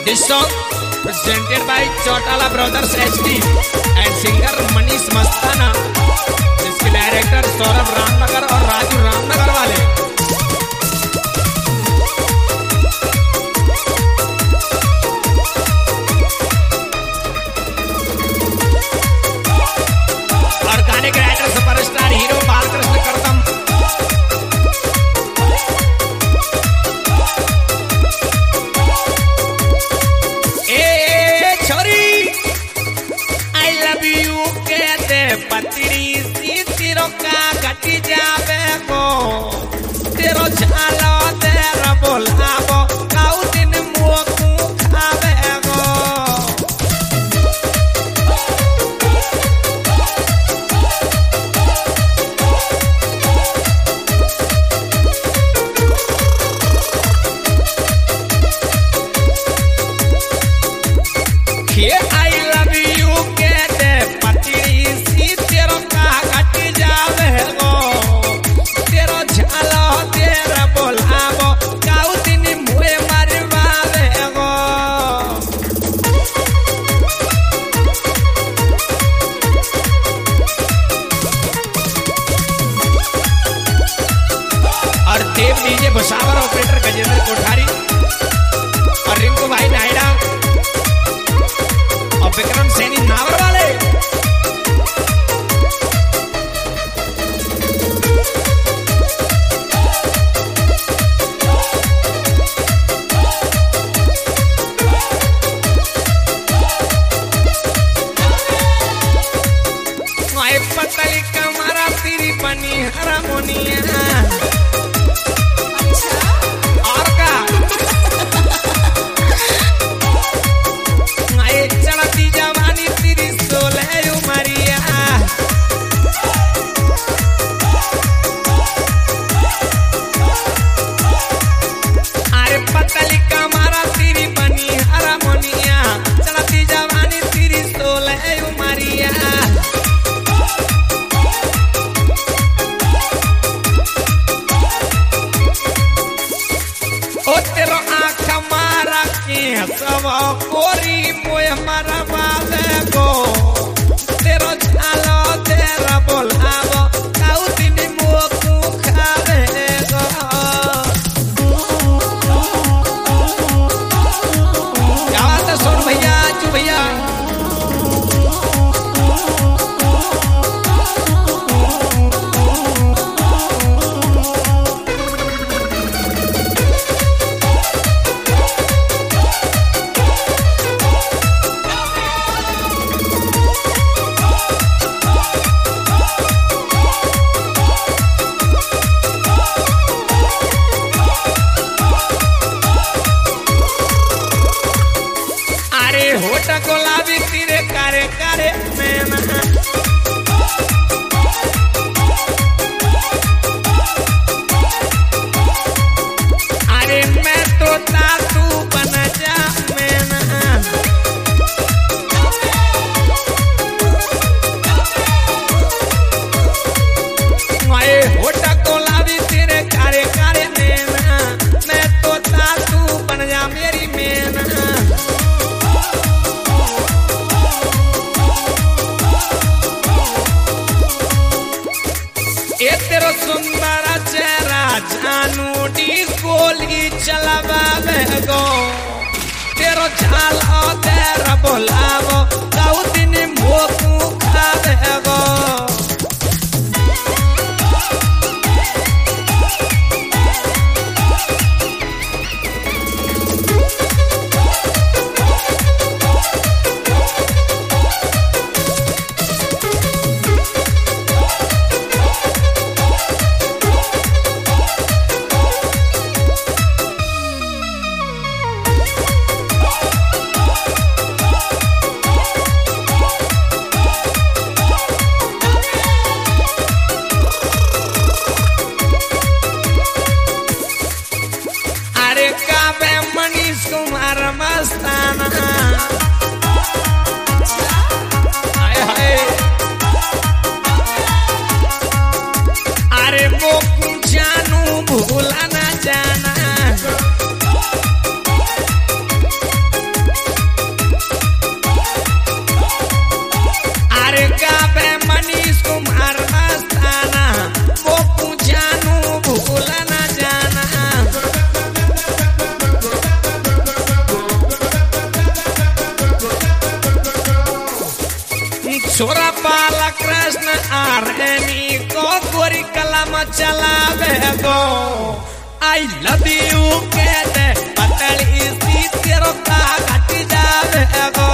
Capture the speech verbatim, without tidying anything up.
This song presented by Chautala Brothers H D and singer Manish Mastana. इसके director Saurabh Ramnagar और राजू रामनगर वाले। और गाने के writer superstar hero Balakrishna Kardam. पतरी सी तिरो का घटी जावे गो तेरो झालो तेरा बोलाबो काउ दिन मुओ कु खावे गो। Here I love you के दे पतरी सी तेरो का घटी जावे गो तेरो झालो तेरा बोलाबो काउ दिन मुए मरवावे गो। और देव डीजे भुसावर ऑपरेटर गजेंद्र कोठारी और रिंकू भाई नायडा और विक्रम सैनी नावर वाले। पतली कमरा तेरी बनी हारमोनिया और का चढ़ती जवानी तेरी सोलह उमरिया। अरे पतली कमरा तेरी बनी हारमोनिया चढ़ती जवानी तेरी सोलह उमरिया। ओ तेरो आँख मारा के सब कोरी मोय मरवावे गो तेरो झालो तेरा बोलाबो काउ दिन मुओ कु खावे गो। क्या बात है सोनू भैया चू भैया। होठ गुलाबी तेरे कारे कारे नैना अरे मैं तो तातू बन जा मैना। माए होठ गुलाबी तेरे कारे कारे नैना मैं तो तातू बन जा मेरी मैना। ये तेरो सुंदर चेहरा जानू डिस्कोली चलावे गो तेरो झालो तेरा बोलाबो काउ दिन मुओ कु खावे गो। अरे काबे मनीष कुमार मस्ताना हाय हाय। अरे वो जानू भूला ना जाना छोरा पाला कृष्ण आर्मी को गोरी कलम चलावे गो आई लव यू कहते पतली सी तेरो का घट जावे गो